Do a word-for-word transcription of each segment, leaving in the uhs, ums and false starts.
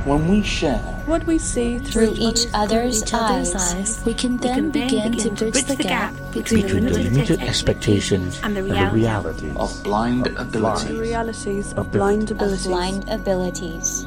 When we share what we see through, through each other's, each other's eyes, eyes, we can then, we can then begin, begin to bridge the gap between, between the limited expectations and the reality realities of blind of abilities. The realities of blind abilities. Of blind abilities.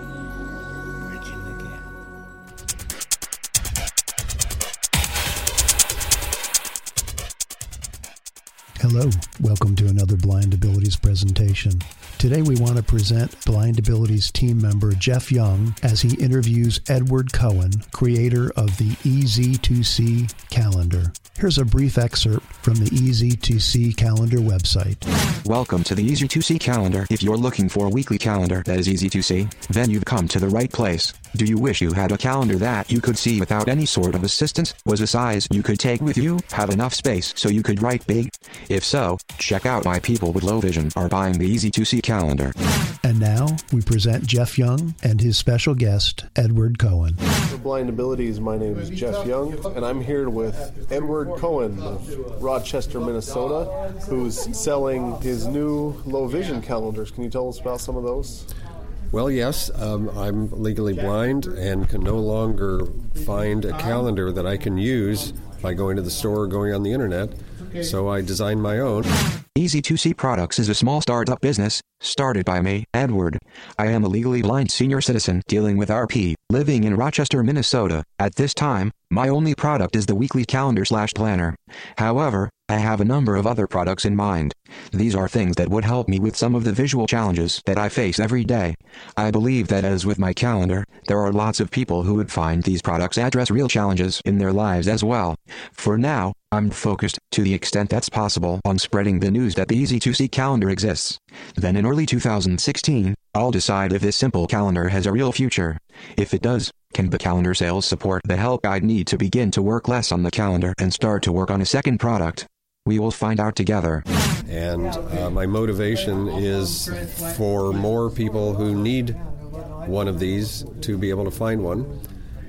Hello, welcome to another Blind Abilities presentation. Today we want to present Blind Abilities team member Jeff Young as he interviews Edward Cohen, creator of the E Z two C calendar. Here's a brief excerpt from the E Z two C calendar website. Welcome to the E Z two C calendar. If you're looking for a weekly calendar that is easy to see, then you've come to the right place. Do you wish you had a calendar that you could see without any sort of assistance, was a size you could take with you, have enough space so you could write big? If so, check out why people with low vision are buying the E Z two C calendar. And now, we present Jeff Young and his special guest, Edward Cohen. For Blind Abilities, my name is Jeff Young, and I'm here with Edward Cohen of Rochester, Minnesota, who's selling his new low vision calendars. Can you tell us about some of those? Well, yes, um, I'm legally blind and can no longer find a calendar that I can use by going to the store or going on the internet, so I designed my own. E Z two C Products is a small startup business, started by me, Edward. I am a legally blind senior citizen dealing with R P, living in Rochester, Minnesota. At this time, my only product is the weekly calendar slash planner. However, I have a number of other products in mind. These are things that would help me with some of the visual challenges that I face every day. I believe that as with my calendar, there are lots of people who would find these products address real challenges in their lives as well. For now, I'm focused, to the extent that's possible, on spreading the news that the E Z two C calendar exists. Then in early two thousand sixteen, I'll decide if this simple calendar has a real future. If it does, can the calendar sales support the help I'd need to begin to work less on the calendar and start to work on a second product? We will find out together. And uh, my motivation is for more people who need one of these to be able to find one.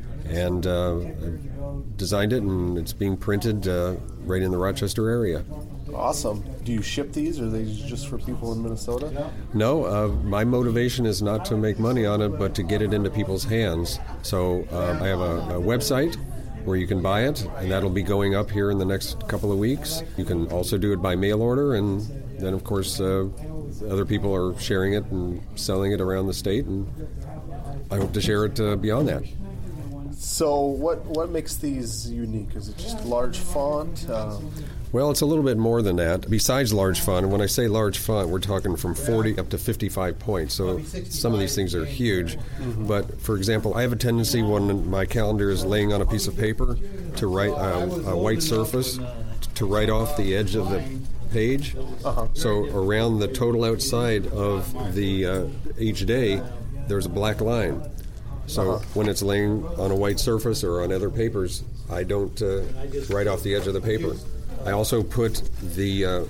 And uh, I've designed it, and it's being printed uh, right in the Rochester area. Awesome. Do you ship these, or are they just for people in Minnesota? No, uh, my motivation is not to make money on it, but to get it into people's hands. So uh, I have a, a website where you can buy it, and that'll be going up here in the next couple of weeks. You can also do it by mail order, and then, of course, uh, other people are sharing it and selling it around the state, and I hope to share it uh, beyond that. So what what makes these unique? Is it just large font? Um, Well, it's a little bit more than that. Besides large font, and when I say large font, we're talking from forty up to fifty-five points. So some of these things are huge. Mm-hmm. But, for example, I have a tendency when my calendar is laying on a piece of paper to write uh, a white surface, to write off the edge of the page. Uh-huh. So around the total outside of the uh, each day, there's a black line. So uh-huh. when it's laying on a white surface or on other papers, I don't uh, write off the edge of the paper. I also put the uh,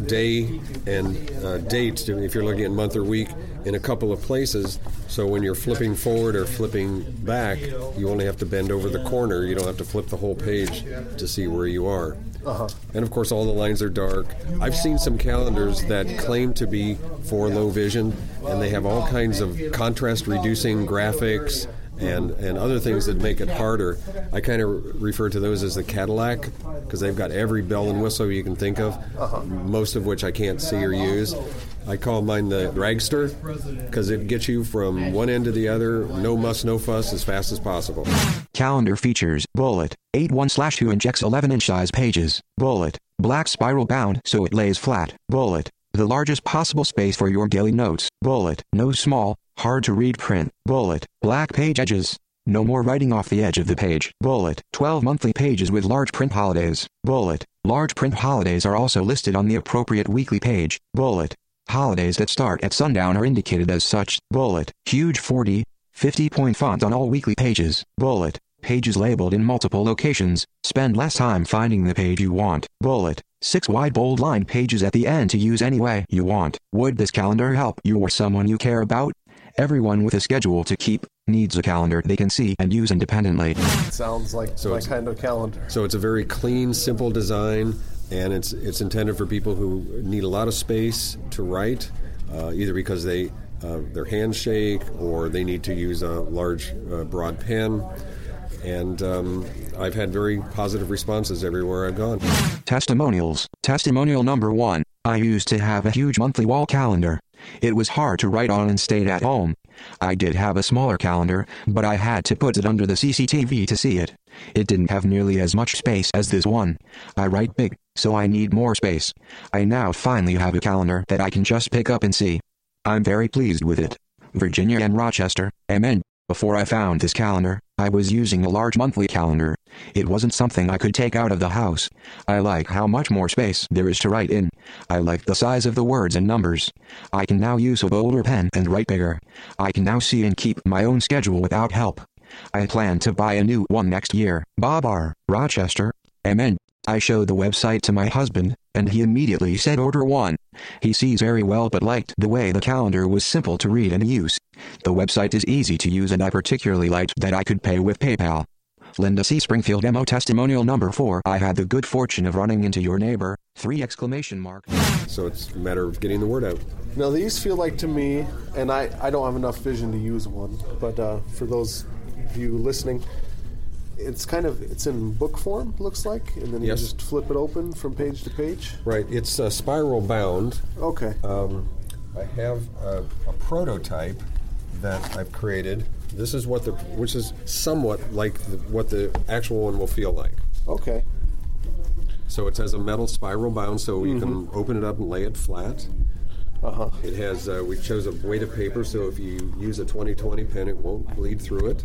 day and uh, date, if you're looking at month or week, in a couple of places. So when you're flipping forward or flipping back, you only have to bend over the corner. You don't have to flip the whole page to see where you are. Uh-huh. And of course, all the lines are dark. I've seen some calendars that claim to be for low vision, and they have all kinds of contrast-reducing graphics and, and other things that make it harder. I kind of refer to those as the Cadillac, because they've got every bell and whistle you can think of, uh-huh. most of which I can't see or use. I call mine the dragster, because it gets you from one end to the other, no muss, no fuss, as fast as possible. Calendar features bullet, eight one slash two inch by eleven inch size pages, bullet, black spiral bound so it lays flat, bullet, the largest possible space for your daily notes, bullet, no small, hard to read print, bullet, black page edges, no more writing off the edge of the page, bullet, twelve monthly pages with large print holidays, bullet, large print holidays are also listed on the appropriate weekly page, bullet, holidays that start at sundown are indicated as such, bullet, huge forty, fifty point font on all weekly pages, bullet, pages labeled in multiple locations, spend less time finding the page you want, bullet, six wide bold line pages at the end to use any way you want. Would this calendar help you or someone you care about? Everyone with a schedule to keep needs a calendar they can see and use independently. Sounds like so my kind of calendar. So it's a very clean, simple design, and it's it's intended for people who need a lot of space to write, uh, either because they uh, their handshake, or they need to use a large, uh, broad pen. And um, I've had very positive responses everywhere I've gone. Testimonials. Testimonial number one. I used to have a huge monthly wall calendar. It was hard to write on and stayed at home. I did have a smaller calendar, but I had to put it under the C C T V to see it. It didn't have nearly as much space as this one. I write big, so I need more space. I now finally have a calendar that I can just pick up and see. I'm very pleased with it. Virginia and Rochester, M N. Before I found this calendar, I was using a large monthly calendar. It wasn't something I could take out of the house. I like how much more space there is to write in. I like the size of the words and numbers. I can now use a bolder pen and write bigger. I can now see and keep my own schedule without help. I plan to buy a new one next year. Bob R., Rochester, M N. I showed the website to my husband, and he immediately said order one. He sees very well but liked the way the calendar was simple to read and use. The website is easy to use and I particularly liked that I could pay with PayPal. Linda C. Springfield Demo Testimonial number four. I had the good fortune of running into your neighbor. Three exclamation mark. So it's a matter of getting the word out. Now these feel like to me, and I, I don't have enough vision to use one, but uh, for those of you listening, it's kind of, it's in book form, looks like, and then Yes. you just flip it open from page to page. Right. It's uh, spiral bound. Okay. Um, I have a, a prototype that I've created. This is what the, which is somewhat like the, what the actual one will feel like. Okay. So it has a metal spiral bound, so you Mm-hmm. can open it up and lay it flat. Uh-huh. It has, uh, we chose a weight of paper, so if you use a twenty twenty pen, it won't bleed through it.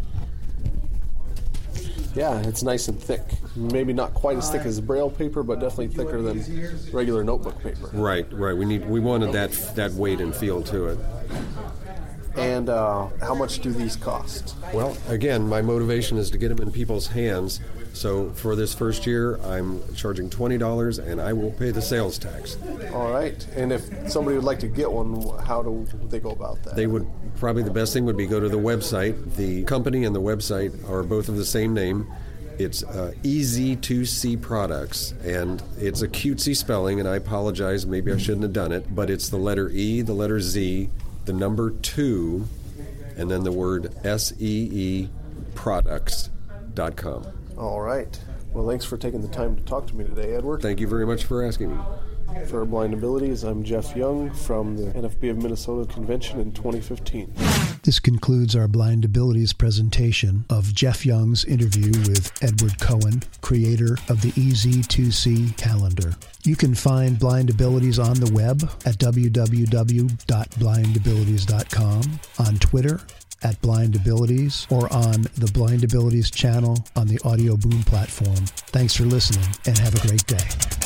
Yeah, it's nice and thick. Maybe not quite as thick as Braille paper, but definitely thicker than regular notebook paper. Right, right. We need, we wanted that that weight and feel to it. And uh, how much do these cost? Well, again, my motivation is to get them in people's hands. So for this first year, I'm charging twenty dollars, and I will pay the sales tax. All right. And if somebody would like to get one, how do they go about that? They would, probably the best thing would be go to the website. The company and the website are both of the same name. It's uh, E Z two C Products, and it's a cutesy spelling, and I apologize, maybe I shouldn't have done it, but it's the letter E, the letter Z, the number two, and then the word S E E products dot com. All right. Well, thanks for taking the time to talk to me today, Edward. Thank you very much for asking me. For Blind Abilities, I'm Jeff Young from the N F B of Minnesota convention in twenty fifteen. This concludes our Blind Abilities presentation of Jeff Young's interview with Edward Cohen, creator of the E Z two C calendar. You can find Blind Abilities on the web at w w w dot blind abilities dot com, on Twitter at Blind Abilities, or on the Blind Abilities channel on the Audio Boom platform. Thanks for listening, and have a great day.